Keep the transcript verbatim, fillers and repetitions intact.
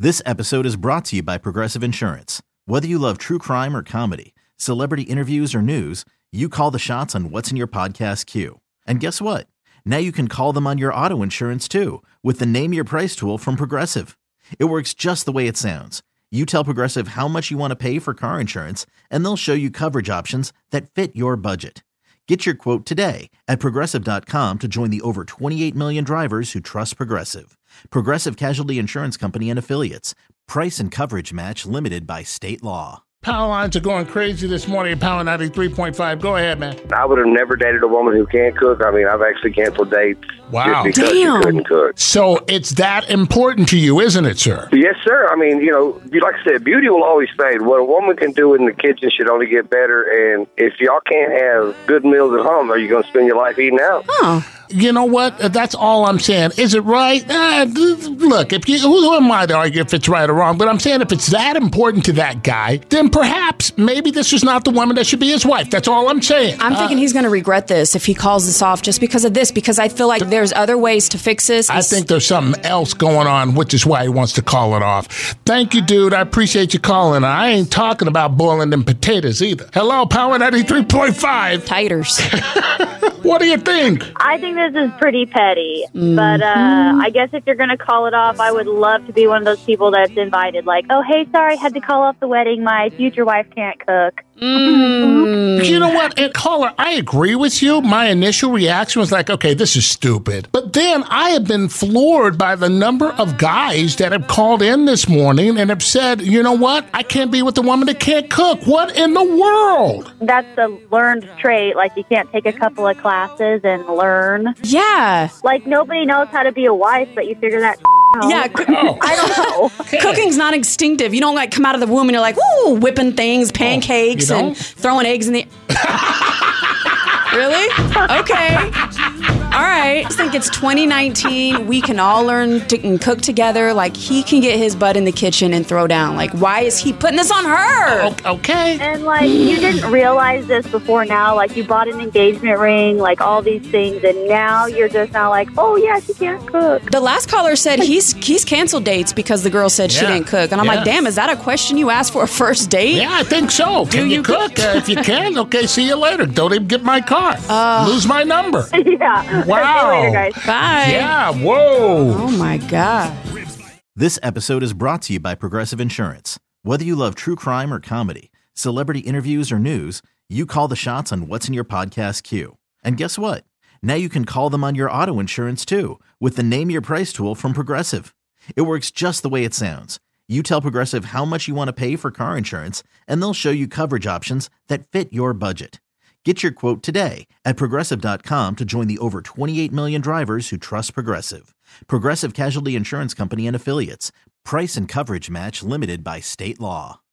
This episode is brought to you by Progressive Insurance. Whether you love true crime or comedy, celebrity interviews or news, you call the shots on what's in your podcast queue. And guess what? Now you can call them on your auto insurance too with the Name Your Price tool from Progressive. It works just the way it sounds. You tell Progressive how much you want to pay for car insurance, and they'll show you coverage options that fit your budget. Get your quote today at Progressive dot com to join the over twenty-eight million drivers who trust Progressive. Progressive Casualty Insurance Company and Affiliates. Price and coverage match limited by state law. Power lines are going crazy this morning at Power ninety-three point five. Go ahead, man. I would have never dated a woman who can't cook. I mean, I've actually canceled dates Wow. just because Damn. she couldn't cook. So it's that important to you, isn't it, sir? Yes, sir. I mean, you know, you- like I said, beauty will always fade. What a woman can do in the kitchen should only get better. And if y'all can't have good meals at home, are you going to spend your life eating out? Oh, You know what? That's all I'm saying. Is it right? Uh, look, if you, who am I to argue if it's right or wrong? But I'm saying if it's that important to that guy, then perhaps maybe this is not the woman that should be his wife. That's all I'm saying. I'm thinking he's going to regret this if he calls this off just because of this, because I feel like there's other ways to fix this. I think there's something else going on, which is why he wants to call it off. Thank you, dude. I appreciate you calling. I ain't talking about boiling them potatoes either. Hello, Power ninety-three point five. Titers. What do you think? I think this is pretty petty, but uh, I guess if you're going to call it off, I would love to be one of those people that's invited. Like, oh, hey, sorry, had to call off the wedding. My future wife can't cook. Mm. You know what? And caller, I agree with you. My initial reaction was like, okay, this is stupid. But then I have been floored by the number of guys that have called in this morning and have said, you know what? I can't be with a woman that can't cook. What in the world? That's a learned trait. Like, you can't take a couple of classes and learn. Yeah. Like, nobody knows how to be a wife, but you figure that out. Yeah. c- Oh. I don't know. Cooking's not instinctive. You don't like come out of the womb and you're like, woo, whipping things, pancakes, you and don't? throwing eggs in the. Really? Okay. All right. I just think it's twenty nineteen. We can all learn to and cook together. Like, he can get his butt in the kitchen and throw down. Like, why is he putting this on her? O- Okay. And, like, you didn't realize this before now. Like, you bought an engagement ring, like, all these things, and now you're just now like, oh, yeah, she can't cook. The last caller said he's he's canceled dates because the girl said she Yeah. didn't cook. And I'm Yeah. like, damn, is that a question you asked for a first date? Yeah, I think so. Can you, you cook? Uh, if you can, okay, see you later. Don't even get my car. Uh. Lose my number. Yeah. Wow. See you later, guys. Bye. Yeah, whoa. Oh, my God. This episode is brought to you by Progressive Insurance. Whether you love true crime or comedy, celebrity interviews or news, you call the shots on what's in your podcast queue. And guess what? Now you can call them on your auto insurance too with the Name Your Price tool from Progressive. It works just the way it sounds. You tell Progressive how much you want to pay for car insurance, and they'll show you coverage options that fit your budget. Get your quote today at Progressive dot com to join the over twenty-eight million drivers who trust Progressive. Progressive Casualty Insurance Company and Affiliates. Price and coverage match limited by state law.